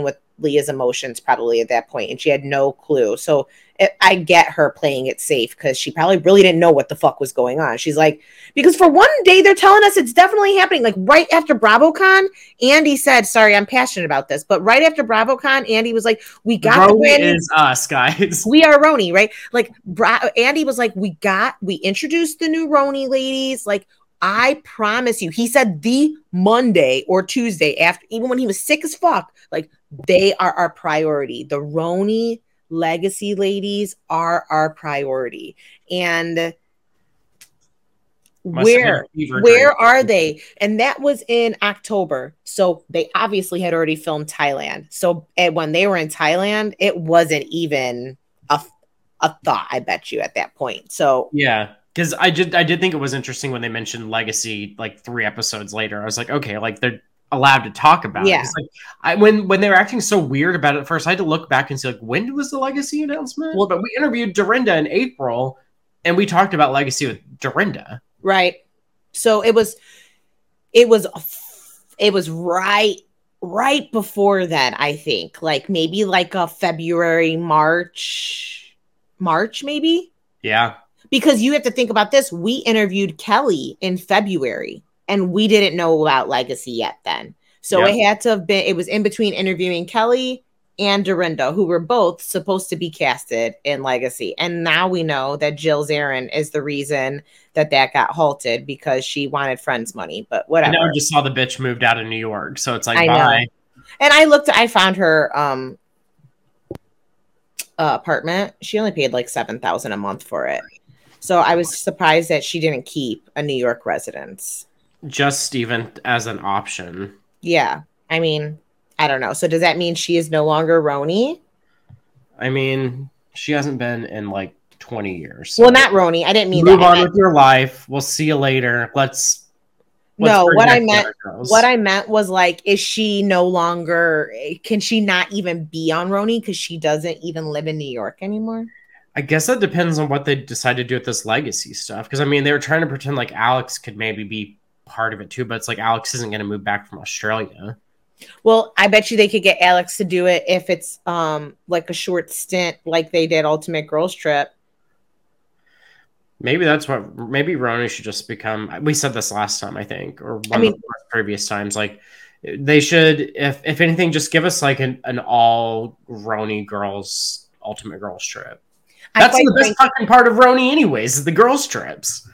Leah's emotions probably at that point, and she had no clue. So it, I get her playing it safe because she probably really didn't know what the fuck was going on. She's like, because for one day they're telling us it's definitely happening. Like right after BravoCon, Andy said, sorry, I'm passionate about this, but right after BravoCon, Andy was like, we got Roni the brand is us, guys. We are Roni, right? Like Bra- Andy was like, we got, we introduced the new Roni ladies. Like, I promise you, he said the Monday or Tuesday after, even when he was sick as fuck, like they are our priority. The Roni legacy ladies are our priority. And Must where where are they? And that was in October. So they obviously had already filmed Thailand. So when they were in Thailand, it wasn't even a, a thought, I bet you, at that point. So yeah. Because I did, I did think it was interesting when they mentioned Legacy like three episodes later. I was like, okay, like they're allowed to talk about yeah. it. Like, I when when they were acting so weird about it at first, I had to look back and see like when was the Legacy announcement? Well, but we interviewed Dorinda in April, and we talked about Legacy with Dorinda. Right. So it was, it was, it was right, right before that. I think like maybe like a February, March, March maybe. Yeah. Because you have to think about this. We interviewed Kelly in February and we didn't know about Legacy yet then. So yep. it had to have been, it was in between interviewing Kelly and Dorinda, who were both supposed to be casted in Legacy. And now we know that Jill Zarin is the reason that that got halted because she wanted Friends money, but whatever. I just saw the bitch moved out of New York. So it's like, I bye. Know. And I looked, I found her, um, uh, apartment. She only paid like seven thousand dollars a month for it. So I was surprised that she didn't keep a New York residence. Just even as an option. Yeah. I mean, I don't know. So does that mean she is no longer Roni? I mean, she hasn't been in like twenty years. So. Well, not Roni. I didn't mean Move that. on meant... with your life. We'll see you later. Let's. let's no, what I meant, what I meant was like, is she no longer, can she not even be on Roni because she doesn't even live in New York anymore? I guess that depends on what they decide to do with this Legacy stuff. Because, I mean, they were trying to pretend like Alex could maybe be part of it, too. But it's like Alex isn't going to move back from Australia. Well, I bet you they could get Alex to do it if it's um like a short stint like they did Ultimate Girls Trip. Maybe that's what... Maybe Roni should just become... We said this last time, I think. Or one I mean, of the previous times. Like, they should, if if anything, just give us like an, an all Roni girls Ultimate Girls Trip. That's the best fucking part of Roni anyways, is the girls trips.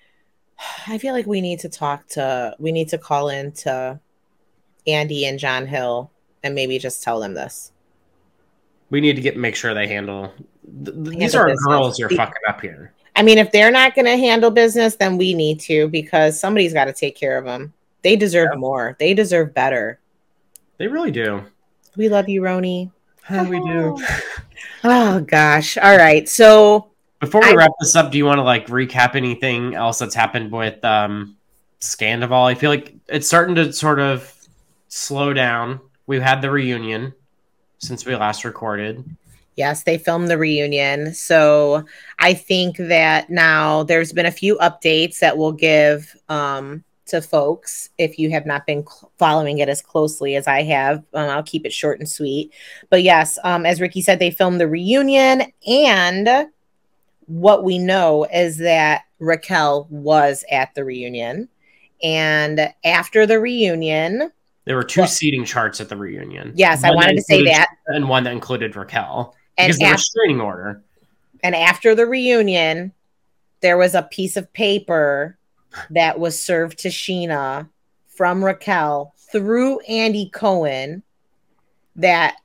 I feel like we need to talk to, we need to call in to Andy and John Hill and maybe just tell them this. We need to get, make sure they handle, th- handle these are business. Girls you're fucking up here. I mean, if they're not going to handle business, then we need to, because somebody's got to take care of them. They deserve yeah. more. They deserve better. They really do. We love you, Roni. Oh, we do. Oh gosh. All right. So before we I, wrap this up, do you want to like recap anything else that's happened with um Scandival? I feel like it's starting to sort of slow down. We've had the reunion since we last recorded. Yes, they filmed the reunion. So I think that now there's been a few updates that we'll give um to folks. If you have not been cl- following it as closely as I have, um, I'll keep it short and sweet. But yes, um, as Ricky said, they filmed the reunion, and what we know is that Raquel was at the reunion, and after the reunion, there were two well, seating charts at the reunion. Yes, one I wanted to say that, and one that included Raquel because the restraining order. And after the reunion, there was a piece of paper that was served to Sheena from Raquel through Andy Cohen that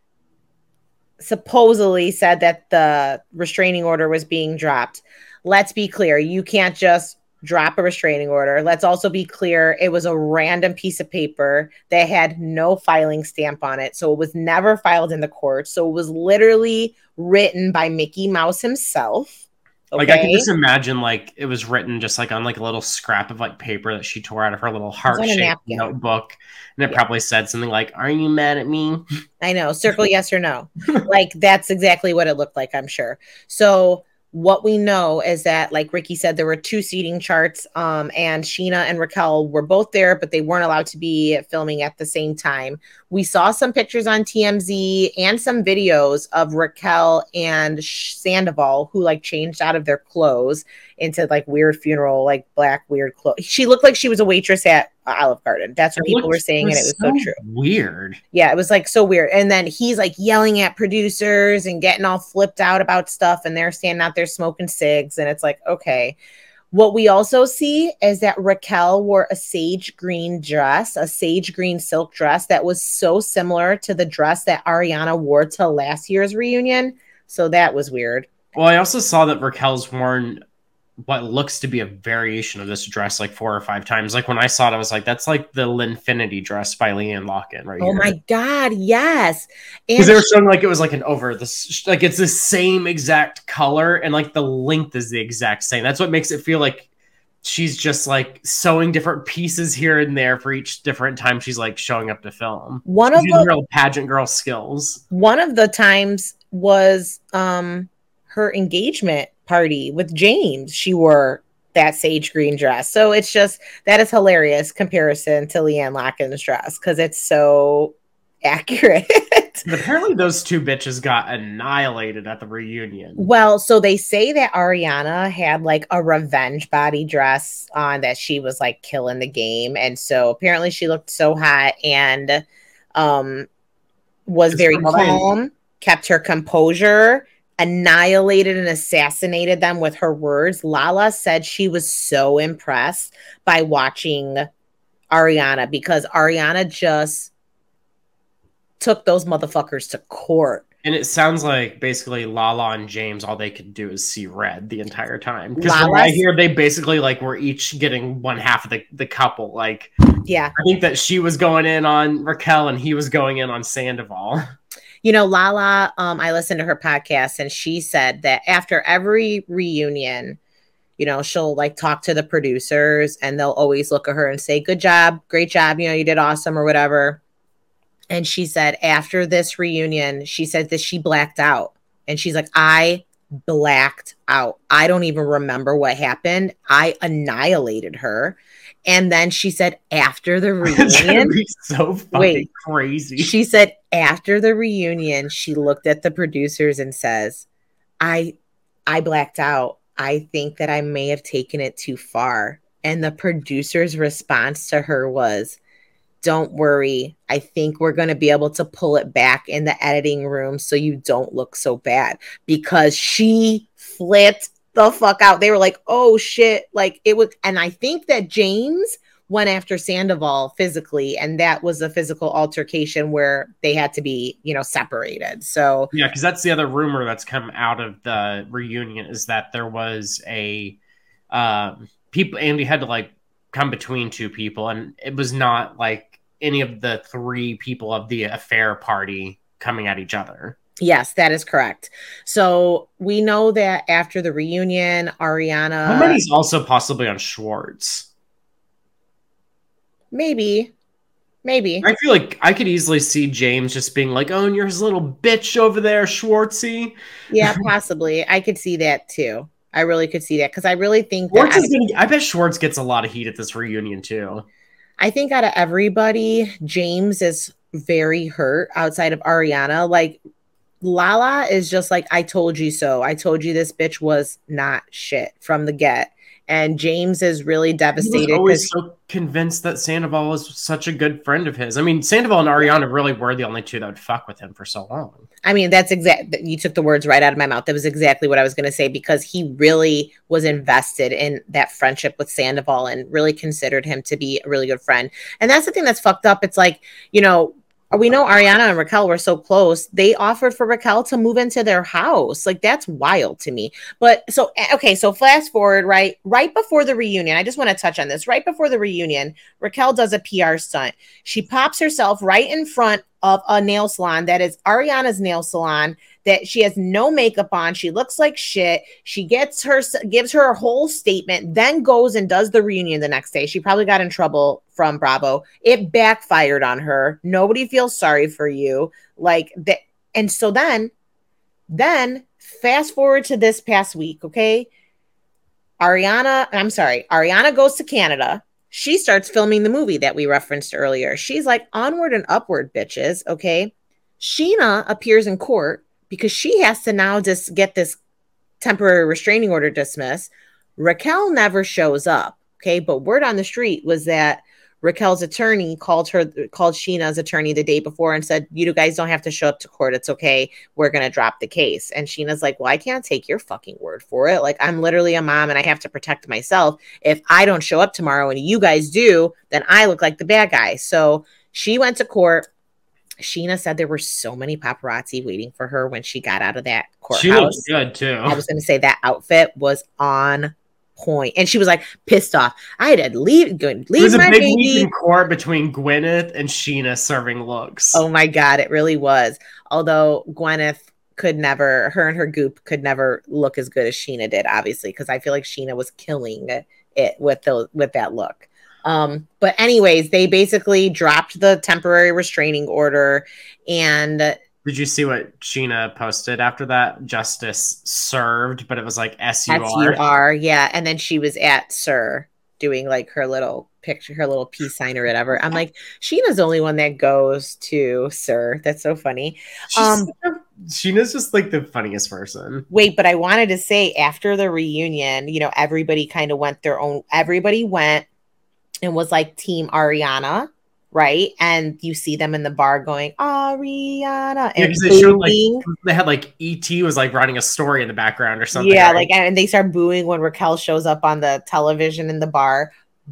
supposedly said that the restraining order was being dropped. Let's be clear. You can't just drop a restraining order. Let's also be clear. It was a random piece of paper that had no filing stamp on it. So it was never filed in the court. So it was literally written by Mickey Mouse himself. Okay. Like I can just imagine like it was written just like on like a little scrap of like paper that she tore out of her little heart-shaped notebook. And it yeah. probably said something like, "Are you mad at me?" I know. Circle yes or no. Like that's exactly what it looked like, I'm sure. So what we know is that, like Ricky said, there were two seating charts, um, and Sheena and Raquel were both there, but they weren't allowed to be filming at the same time. We saw some pictures on T M Z and some videos of Raquel and Sandoval, who like changed out of their clothes into like weird funeral, like black weird clothes. She looked like she was a waitress at Olive Garden. That's what it people looked, were saying, and it was so, so true. Weird. Yeah, it was like so weird. And then he's like yelling at producers and getting all flipped out about stuff, and they're standing out there smoking cigs, and it's like, okay. What we also see is that Raquel wore a sage green dress, a sage green silk dress that was so similar to the dress that Ariana wore to last year's reunion. So that was weird. Well, I also saw that Raquel's worn what looks to be a variation of this dress like four or five times. Like when I saw it, I was like, that's like the Linfinity dress by Leanne Locken right oh here. Oh my God, yes. Because they were showing like it was like an over this, like it's the same exact color and like the length is the exact same. That's what makes it feel like she's just like sewing different pieces here and there for each different time she's like showing up to film. One she's of the real pageant girl skills. One of the times was um her engagement party with James. She wore that sage green dress. So it's just, that is hilarious comparison to Leanne Locken's dress because it's so accurate. Apparently those two bitches got annihilated at the reunion. Well, so they say that Ariana had like a revenge body dress on, that she was like killing the game. And so apparently she looked so hot and um was Just very calm, kept her composure, annihilated and assassinated them with her words. Lala said she was so impressed by watching Ariana because Ariana just took those motherfuckers to court. And it sounds like basically Lala and James, all they could do is see red the entire time. Because from what I hear, they basically like were each getting one half of the, the couple. Like, yeah, I think that she was going in on Raquel and he was going in on Sandoval. You know, Lala, um, I listened to her podcast and she said that after every reunion, you know, she'll like talk to the producers and they'll always look at her and say, good job, great job, you know, you did awesome or whatever. And she said after this reunion, she said that she blacked out. And she's like, I blacked out. I don't even remember what happened. I annihilated her. And then she said after the reunion, so fucking wait, crazy. She said after the reunion, she looked at the producers and says, I, I blacked out. I think that I may have taken it too far. And the producer's response to her was, don't worry. I think we're going to be able to pull it back in the editing room so you don't look so bad, because she flipped the fuck out. They were like, oh shit. Like it was. And I think that James went after Sandoval physically, and that was a physical altercation where they had to be, you know, separated. So yeah, because that's the other rumor that's come out of the reunion, is that there was a um people Andy had to like come between two people, and it was not like any of the three people of the affair party coming at each other. Yes, that is correct. So we know that after the reunion, Ariana... Somebody's also possibly on Schwartz. Maybe. Maybe. I feel like I could easily see James just being like, oh, and you're his little bitch over there, Schwartzy. Yeah, possibly. I could see that too. I really could see that because I really think Schwartz that... is gonna, I bet Schwartz gets a lot of heat at this reunion too. I think out of everybody, James is very hurt outside of Ariana. Like, Lala is just like, I told you so. I told you this bitch was not shit from the get. And James is really devastated. He was always so convinced that Sandoval was such a good friend of his. I mean, Sandoval and Ariana really were the only two that would fuck with him for so long. I mean, that's exact. You took the words right out of my mouth. That was exactly what I was going to say, because he really was invested in that friendship with Sandoval and really considered him to be a really good friend. And that's the thing that's fucked up. It's like, you know, we know Ariana and Raquel were so close. They offered for Raquel to move into their house. Like, that's wild to me. But so, okay, so fast forward, right? Right before the reunion, I just want to touch on this. Right before the reunion, Raquel does a P R stunt. She pops herself right in front of a nail salon that is Ariana's nail salon, that she has no makeup on. She looks like shit. She gets her, gives her a whole statement, then goes and does the reunion the next day. She probably got in trouble from Bravo. It backfired on her. Nobody feels sorry for you. Like that. And so then, then Fast forward to this past week, okay? Ariana, I'm sorry, Ariana goes to Canada. She starts filming the movie that we referenced earlier. She's like, onward and upward, bitches, okay? Sheena appears in court because she has to now just get this temporary restraining order dismissed. Raquel never shows up, okay? But word on the street was that Raquel's attorney called her, called Sheena's attorney the day before and said, you guys don't have to show up to court. It's okay. We're going to drop the case. And Sheena's like, well, I can't take your fucking word for it. Like, I'm literally a mom and I have to protect myself. If I don't show up tomorrow and you guys do, then I look like the bad guy. So she went to court. Sheena said there were so many paparazzi waiting for her when she got out of that courthouse. She looked good too. I was going to say that outfit was on point, and she was like pissed off. I had to leave. Leave it was a my big baby. week in court between Gwyneth and Sheena serving looks. Oh my god, it really was. Although Gwyneth could never, her and her goop could never look as good as Sheena did, obviously, because I feel like Sheena was killing it with those with that look. Um, but anyways, they basically dropped the temporary restraining order. And did you see what Sheena posted after that? Justice served, but it was like S U R. S U R, yeah. And then she was at Sir doing like her little picture, her little peace sign or whatever. I'm like, Sheena's the only one that goes to Sir. That's so funny. Um, Sheena's just like the funniest person. Wait, but I wanted to say after the reunion, you know, everybody kind of went their own, everybody went and was like team Ariana, right? And you see them in the bar going, Ariana. And yeah, they, showed, like, they had like E T was like writing a story in the background or something. Yeah, right? like, and they start booing when Raquel shows up on the television in the bar.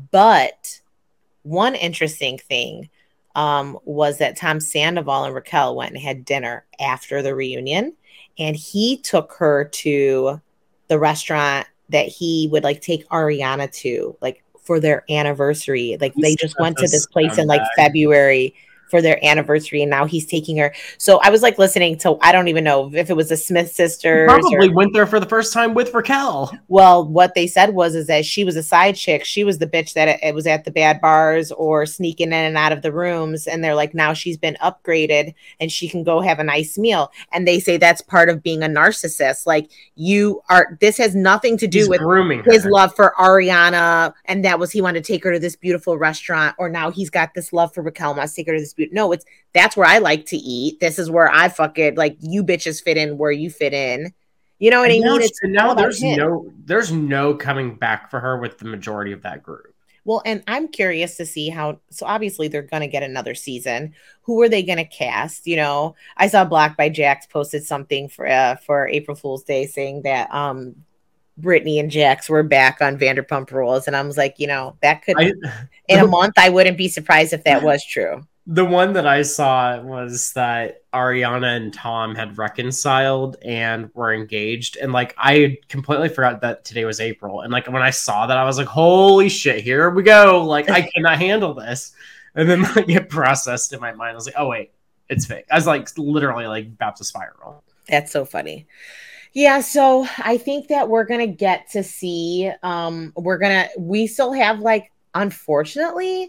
But one interesting thing um, was that Tom Sandoval and Raquel went and had dinner after the reunion. And he took her to the restaurant that he would like take Ariana to, like, for their anniversary. Like, they just went to this place in like February for their anniversary, and now he's taking her. So I was like listening to, I don't even know if it was the Smith sisters. He probably or, went there for the first time with Raquel. Well, what they said was is that she was a side chick. She was the bitch that it, it was at the bad bars or sneaking in and out of the rooms. And they're like, now she's been upgraded and she can go have a nice meal. And they say that's part of being a narcissist. Like, you are, this has nothing to do he's with grooming his her. love for Ariana. And that was, he wanted to take her to this beautiful restaurant, or now he's got this love for Raquel, must take her to this. No, it's that's where I like to eat. This is where I fuck it. Like, you bitches fit in where you fit in. You know what and I mean? Now, it's now there's him. no there's no coming back for her with the majority of that group. Well, and I'm curious to see how. So obviously they're going to get another season. Who are they going to cast? You know, I saw Blocked by Jax posted something for uh, for April Fool's Day saying that um Brittany and Jax were back on Vanderpump Rules, and I was like, you know, that could I, in a month. I wouldn't be surprised if that was true. The one that I saw was that Ariana and Tom had reconciled and were engaged. And like, I completely forgot that today was April. And like, when I saw that, I was like, holy shit, here we go. Like, I cannot handle this. And then like, it processed in my mind. I was like, oh wait, it's fake. I was like, literally like about to spiral. That's so funny. Yeah. So I think that we're going to get to see, um, we're going to, we still have like, unfortunately,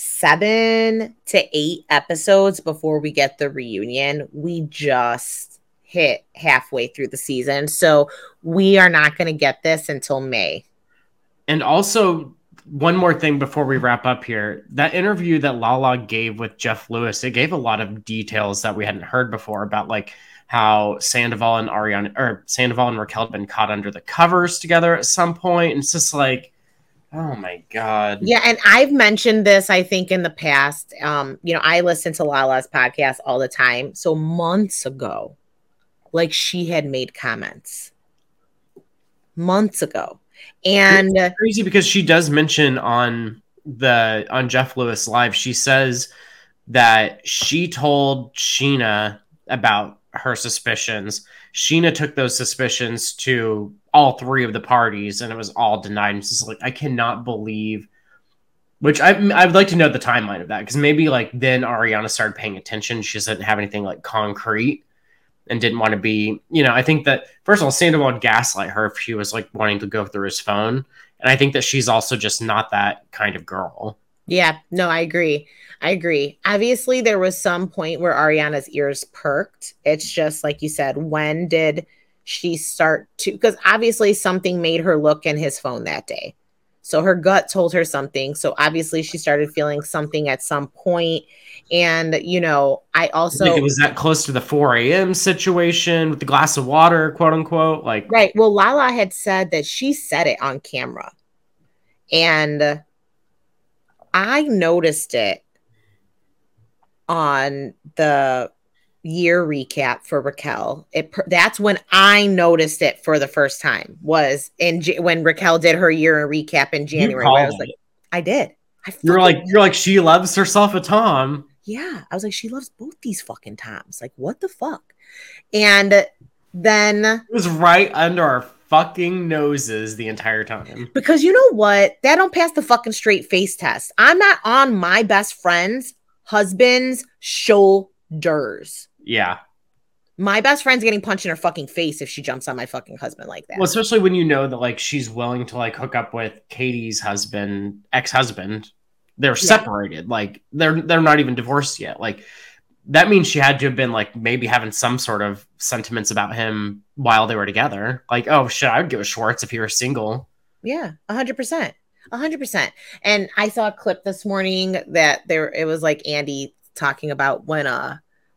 seven to eight episodes before we get the reunion. We just hit halfway through the season, so we are not going to get this until May. And also, one more thing before we wrap up here, that interview that Lala gave with Jeff Lewis, it gave a lot of details that we hadn't heard before about like how Sandoval and Ariana or Sandoval and Raquel had been caught under the covers together at some point. And it's just like, oh my God. Yeah. And I've mentioned this, I think, in the past. Um, you know, I listen to Lala's podcast all the time. So months ago, like, she had made comments months ago. And it's crazy because she does mention on the on Jeff Lewis Live, she says that she told Sheena about her suspicions. Sheena took those suspicions to all three of the parties, and it was all denied. It's just like, I cannot believe, which I I would like to know the timeline of that, because maybe like then Ariana started paying attention. She just didn't have anything like concrete and didn't want to be, you know, I think that first of all, Sandoval would gaslight her if she was like wanting to go through his phone. And I think that she's also just not that kind of girl. Yeah, no, I agree. I agree. Obviously, there was some point where Ariana's ears perked. It's just like you said, when did she start to, because obviously something made her look in his phone that day. So her gut told her something. So obviously she started feeling something at some point. And, you know, I also I think it was that close to the four a.m. situation with the glass of water, quote unquote. Like, right. Well, Lala had said that she said it on camera. And I noticed it on the year recap for Raquel. It that's when I noticed it for the first time, was in when Raquel did her year recap in January. Where I was it. like, I did. I you're like did. You're like she loves herself a Tom. Yeah, I was like, she loves both these fucking Toms. Like, what the fuck? And then it was right under our fucking noses the entire time. Because you know what? That don't pass the fucking straight face test. I'm not on my best friend's husband's shoulders. Yeah. My best friend's getting punched in her fucking face if she jumps on my fucking husband like that. Well, especially when you know that like she's willing to like hook up with Katie's husband, ex-husband. They're yeah. separated. Like they're they're not even divorced yet. Like that means she had to have been like maybe having some sort of sentiments about him while they were together. Like, oh shit, I would give a Schwartz if he were single. Yeah, a hundred percent. A hundred percent. And I saw a clip this morning that there it was like Andy talking about when uh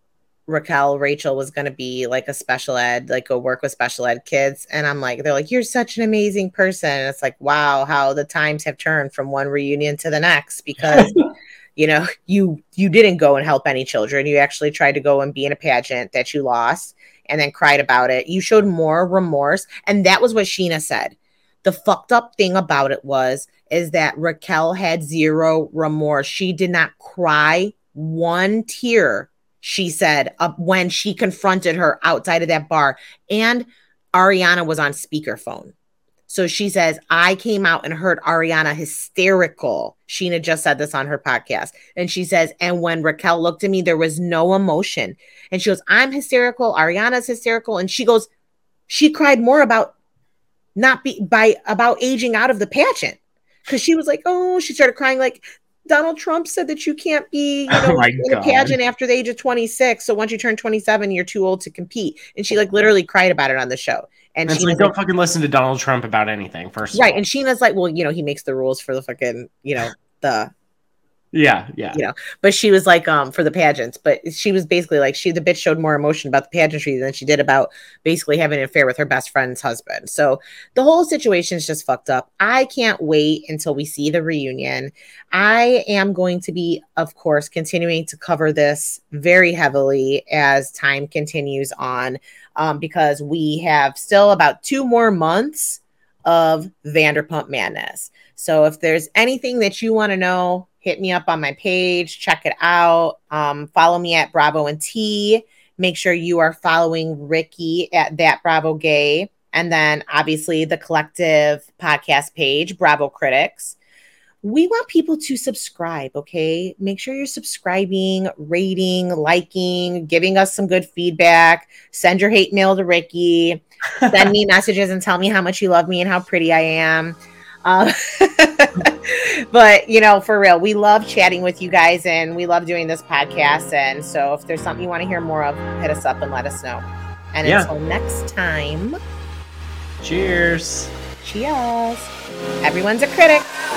Raquel, Rachel was going to be like a special ed, like go work with special ed kids. And I'm like, they're like, you're such an amazing person. And it's like, wow, how the times have turned from one reunion to the next, because, you know, you, you didn't go and help any children. You actually tried to go and be in a pageant that you lost and then cried about it. You showed more remorse. And that was what Scheana said. The fucked up thing about it was, is that Raquel had zero remorse. She did not cry one tear, she said, uh, when she confronted her outside of that bar. And Ariana was on speakerphone. So she says, I came out and heard Ariana hysterical. Scheana just said this on her podcast. And she says, and when Raquel looked at me, there was no emotion. And she goes, I'm hysterical. Ariana's hysterical. And she goes, she cried more about not be by about aging out of the pageant. Because she was like, oh, she started crying like, Donald Trump said that you can't be, you know, oh in God. a pageant after the age of twenty-six. So once you turn twenty-seven, you're too old to compete. And she like literally cried about it on the show. And, and she's like, don't like, fucking listen to Donald Trump about anything, first right. of all. And Sheena's like, well, you know, he makes the rules for the fucking, you know, the Yeah, yeah. You know, but she was like, um, for the pageants, but she was basically like, she, the bitch showed more emotion about the pageantry than she did about basically having an affair with her best friend's husband. So the whole situation is just fucked up. I can't wait until we see the reunion. I am going to be, of course, continuing to cover this very heavily as time continues on, um, because we have still about two more months of Vanderpump Madness. So if there's anything that you want to know, hit me up on my page, check it out. Um, follow me at Bravo and T. Make sure you are following Ricky at That Bravo Gay. And then obviously the collective podcast page, Bravo Critics. We want people to subscribe, okay? Make sure you're subscribing, rating, liking, giving us some good feedback. Send your hate mail to Ricky. Send me messages and tell me how much you love me and how pretty I am. Um, but, you know, for real, we love chatting with you guys and we love doing this podcast. And so if there's something you want to hear more of, hit us up and let us know. And yeah. Until next time. Cheers. Cheers. Everyone's a critic.